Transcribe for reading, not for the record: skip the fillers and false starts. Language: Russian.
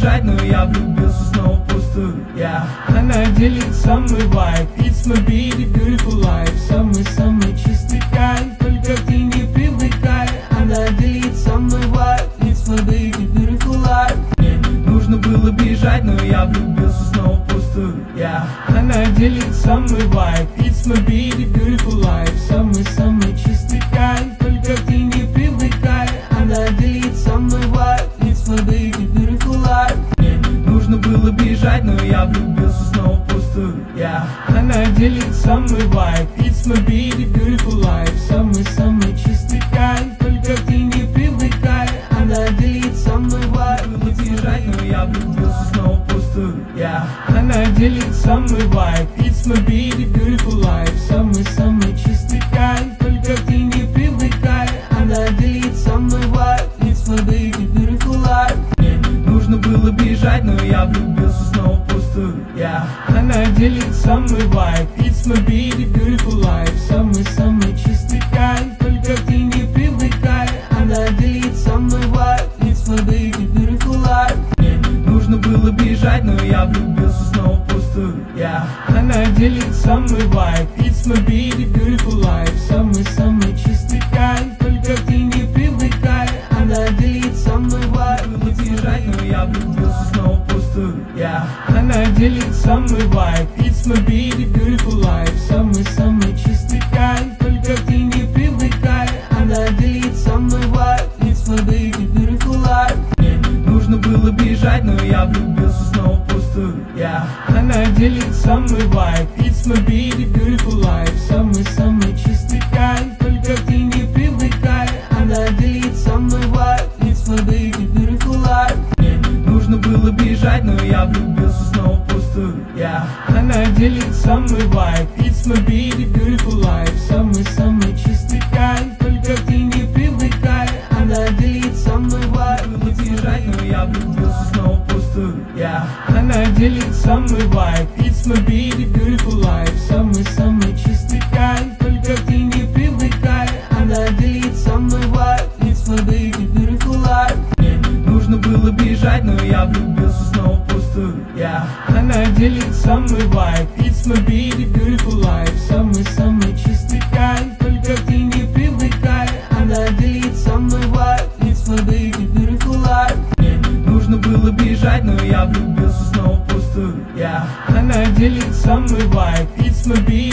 бежать, но я влюбился снова в пустую. Она делит со мной вайб, it's my baby, beautiful life. Самый-самый чистый кайф, только ты не привыкай. Она делит со мной вайб, it's my baby, beautiful life. Мне нужно было бежать, но я влюбился снова в пустую. Она делит со мной вайб, it's my baby, beautiful life. Самый-самый чистый кайф, только ты не привыкай. Она делит со мной вайб, it's my baby, beautiful life. Мне нужно было бежать, но я влюбился снова в пустую. Она делит со мной вайб, it's my baby, beautiful life. Самый-самый чистый кайф, только ты не привыкай. Она делит со мной вайб, бежать, но я влюбился снова в пустую. Она делит со мной вайб, it's my baby, beautiful life. Самый-самый чистый кайф, только ты не привыкай. Она делит со мной вайб, it's my baby, beautiful life. Мне нужно было бежать, но я влюбился снова в пустую. Она делит со мной вайб, it's my baby, beautiful life. Самый-самый чистый кайф, только ты не привыкай. Она делит со мной вайб, it's my baby, beautiful life. Мне нужно было бежать, но я влюбился снова в пустую. Она делит со мной вайб, it's my baby, beautiful life. Самый-самый чистый кайф, только ты не привыкай. Она делит со мной вайб, бежать, но я влюбился снова в пустую. Она делит со мной вайб, it's my baby, beautiful life. Самый-самый чистый кайф, только ты не привыкай. Она делит со мной вайб, it's my baby, beautiful life. Мне нужно было бежать, но я влюбился снова в пустую. Она делит со мной вайб, it's my baby, beautiful life. Самый-самый чистый кайф, только ты не привыкай. Она делит со мной вайб, it's my baby, beautiful life. Мне нужно было бежать, но я влюбился снова в пустую. Она делит со мной вайб, it's my baby, beautiful life. Самый-самый чистый кайф, только ты не привыкай. Она делит со мной вайб, бежать, но я влюбился снова в пустую. Она делит со мной вайб, it's my baby, beautiful life. Самый-самый чистый кайф, только ты не привыкай. Она делит со мной вайб, it's my baby, beautiful life. Мне нужно было бежать, но я влюбился снова в пустую. Она делит со мной вайб, it's my baby, beautiful life. Самый-самый чистый кайф, только ты не привыкай. Она делит со мной вайб, it's my baby, beautiful life. Мне нужно было бежать, но я влюбился снова в пустую. Она делит со мной вайб, it's my baby.